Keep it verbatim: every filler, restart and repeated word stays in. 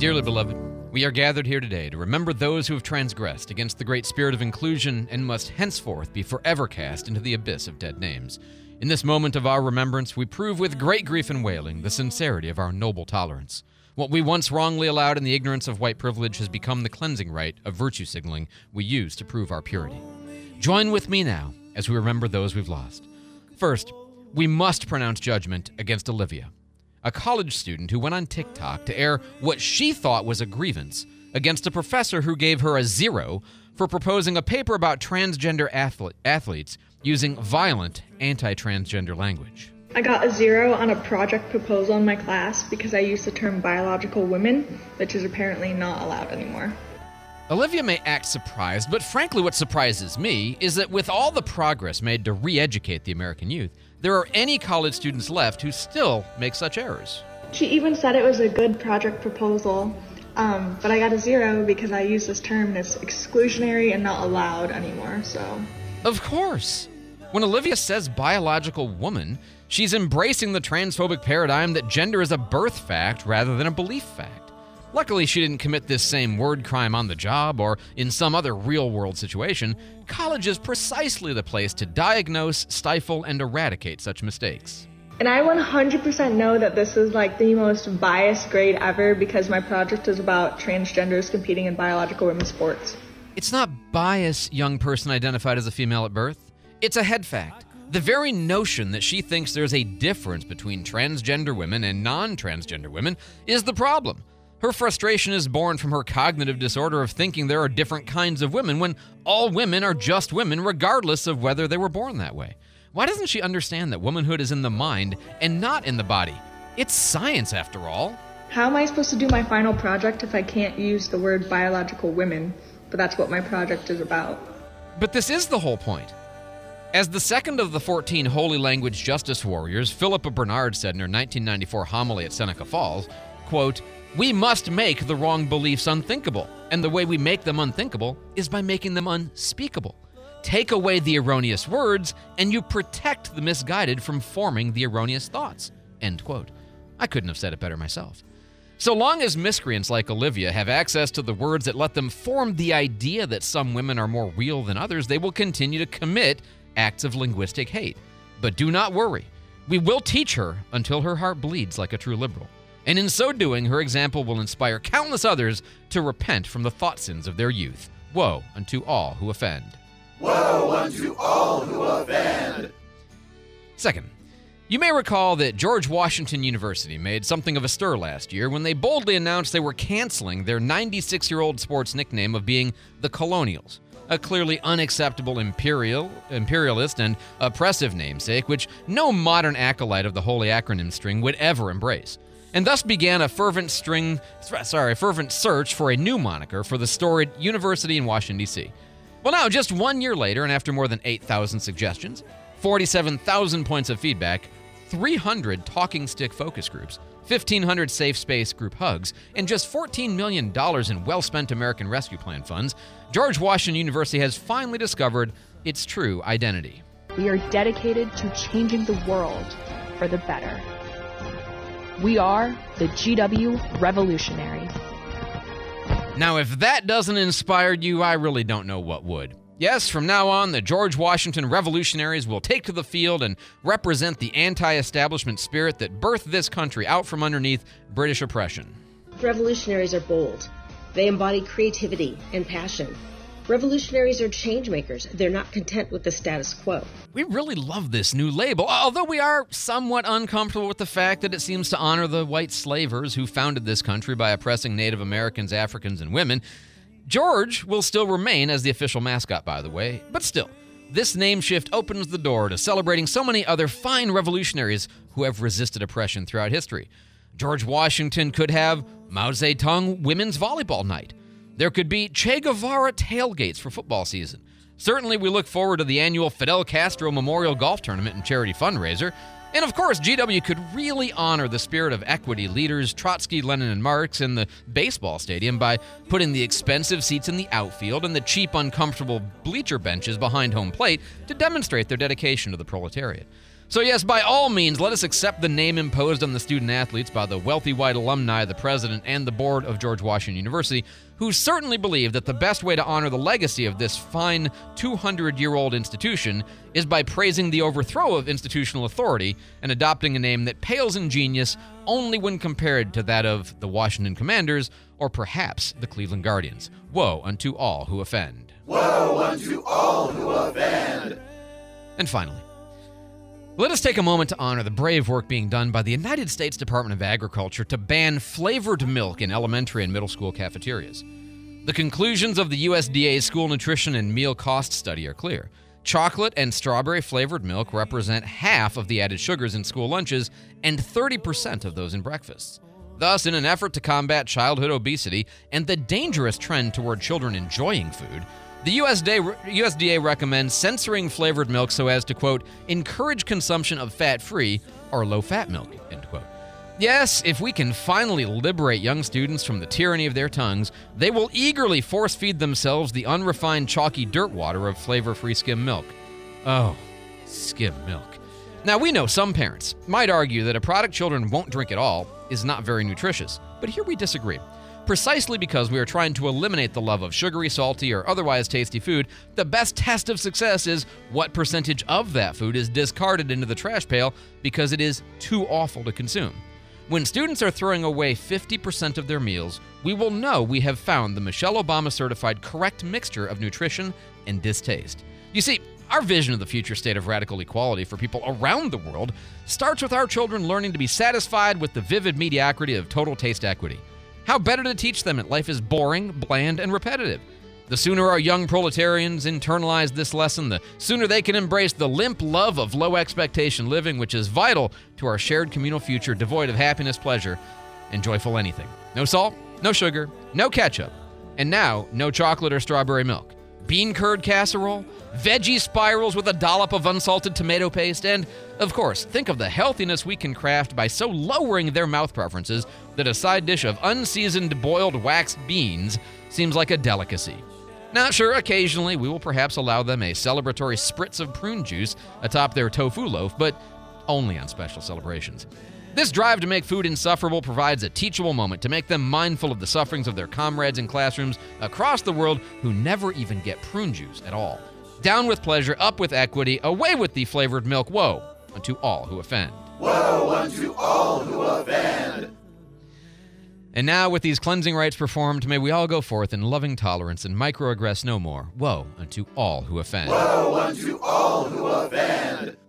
Dearly beloved, we are gathered here today to remember those who have transgressed against the great spirit of inclusion and must henceforth be forever cast into the abyss of dead names. In this moment of our remembrance, we prove with great grief and wailing the sincerity of our noble tolerance. What we once wrongly allowed in the ignorance of white privilege has become the cleansing rite of virtue signaling we use to prove our purity. Join with me now as we remember those we've lost. First, we must pronounce judgment against Olivia, a college student who went on TikTok to air what she thought was a grievance against a professor who gave her a zero for proposing a paper about transgender athlete, athletes using violent anti-transgender language. I got a zero on a project proposal in my class because I used the term biological women, which is apparently not allowed anymore. Olivia may act surprised, but frankly what surprises me is that with all the progress made to re-educate the American youth, there are any college students left who still make such errors. She even said it was a good project proposal, um, but I got a zero because I used this term that's exclusionary and not allowed anymore, so... Of course. When Olivia says biological woman, she's embracing the transphobic paradigm that gender is a birth fact rather than a belief fact. Luckily, she didn't commit this same word crime on the job or in some other real-world situation. College is precisely the place to diagnose, stifle, and eradicate such mistakes. And I one hundred percent know that this is like the most biased grade ever because my project is about transgenders competing in biological women's sports. It's not bias, young person identified as a female at birth. It's a head fact. The very notion that she thinks there's a difference between transgender women and non-transgender women is the problem. Her frustration is born from her cognitive disorder of thinking there are different kinds of women when all women are just women regardless of whether they were born that way. Why doesn't she understand that womanhood is in the mind and not in the body? It's science, after all. How am I supposed to do my final project if I can't use the word biological women? But that's what my project is about. But this is the whole point. As the second of the fourteen Holy Language Justice Warriors, Philippa Bernard said in her nineteen ninety-four homily at Seneca Falls, quote, "We must make the wrong beliefs unthinkable, and the way we make them unthinkable is by making them unspeakable. Take away the erroneous words, and you protect the misguided from forming the erroneous thoughts." End quote. I couldn't have said it better myself. So long as miscreants like Olivia have access to the words that let them form the idea that some women are more real than others, they will continue to commit acts of linguistic hate. But do not worry. We will teach her until her heart bleeds like a true liberal. And in so doing, her example will inspire countless others to repent from the thought sins of their youth. Woe unto all who offend. Woe unto all who offend. Second, you may recall that George Washington University made something of a stir last year when they boldly announced they were canceling their ninety-six-year-old sports nickname of being the Colonials, a clearly unacceptable imperial, imperialist and oppressive namesake which no modern acolyte of the holy acronym string would ever embrace, and thus began a fervent string, sorry, fervent search for a new moniker for the storied university in Washington, D C. Well, now, just one year later, and after more than eight thousand suggestions, forty-seven thousand points of feedback, three hundred talking stick focus groups, fifteen hundred safe space group hugs, and just fourteen million dollars in well-spent American Rescue Plan funds, George Washington University has finally discovered its true identity. We are dedicated to changing the world for the better. We are the G W Revolutionaries. Now, if that doesn't inspire you, I really don't know what would. Yes, from now on, the George Washington Revolutionaries will take to the field and represent the anti-establishment spirit that birthed this country out from underneath British oppression. Revolutionaries are bold. They embody creativity and passion. Revolutionaries are change makers. They're not content with the status quo. We really love this new label, although we are somewhat uncomfortable with the fact that it seems to honor the white slavers who founded this country by oppressing Native Americans, Africans, and women. George will still remain as the official mascot, by the way, but still, this name shift opens the door to celebrating so many other fine revolutionaries who have resisted oppression throughout history. George Washington could have Mao Zedong Women's Volleyball Night. There could be Che Guevara tailgates for football season. Certainly, we look forward to the annual Fidel Castro Memorial Golf Tournament and charity fundraiser. And of course, G W could really honor the spirit of equity leaders Trotsky, Lenin, and Marx in the baseball stadium by putting the expensive seats in the outfield and the cheap, uncomfortable bleacher benches behind home plate to demonstrate their dedication to the proletariat. So yes, by all means, let us accept the name imposed on the student-athletes by the wealthy white alumni, the president, and the board of George Washington University, who certainly believe that the best way to honor the legacy of this fine two hundred year old institution is by praising the overthrow of institutional authority and adopting a name that pales in genius only when compared to that of the Washington Commanders or perhaps the Cleveland Guardians. Woe unto all who offend. Woe unto all who offend. And finally, let us take a moment to honor the brave work being done by the United States Department of Agriculture to ban flavored milk in elementary and middle school cafeterias. The conclusions of the U S D A's School Nutrition and Meal Cost Study are clear. Chocolate and strawberry-flavored milk represent half of the added sugars in school lunches and thirty percent of those in breakfasts. Thus, in an effort to combat childhood obesity and the dangerous trend toward children enjoying food, the U S D A recommends censoring flavored milk so as to, quote, encourage consumption of fat-free or low-fat milk, end quote. Yes, if we can finally liberate young students from the tyranny of their tongues, they will eagerly force-feed themselves the unrefined, chalky dirt water of flavor-free skim milk. Oh, skim milk. Now, we know some parents might argue that a product children won't drink at all is not very nutritious, but here we disagree. Precisely because we are trying to eliminate the love of sugary, salty, or otherwise tasty food, the best test of success is what percentage of that food is discarded into the trash pail because it is too awful to consume. When students are throwing away fifty percent of their meals, we will know we have found the Michelle Obama certified correct mixture of nutrition and distaste. You see, our vision of the future state of radical equality for people around the world starts with our children learning to be satisfied with the vivid mediocrity of total taste equity. How better to teach them that life is boring, bland, and repetitive? The sooner our young proletarians internalize this lesson, the sooner they can embrace the limp love of low expectation living, which is vital to our shared communal future devoid of happiness, pleasure, and joyful anything. No salt, no sugar, no ketchup, and now no chocolate or strawberry milk. Bean curd casserole, veggie spirals with a dollop of unsalted tomato paste, and, of course, think of the healthiness we can craft by so lowering their mouth preferences that a side dish of unseasoned boiled waxed beans seems like a delicacy. Now, sure, occasionally we will perhaps allow them a celebratory spritz of prune juice atop their tofu loaf, but only on special celebrations. This drive to make food insufferable provides a teachable moment to make them mindful of the sufferings of their comrades in classrooms across the world who never even get prune juice at all. Down with pleasure, up with equity, away with the flavored milk. Woe unto all who offend. Woe unto all who offend. And now, with these cleansing rites performed, may we all go forth in loving tolerance and microaggress no more. Woe unto all who offend. Woe unto all who offend.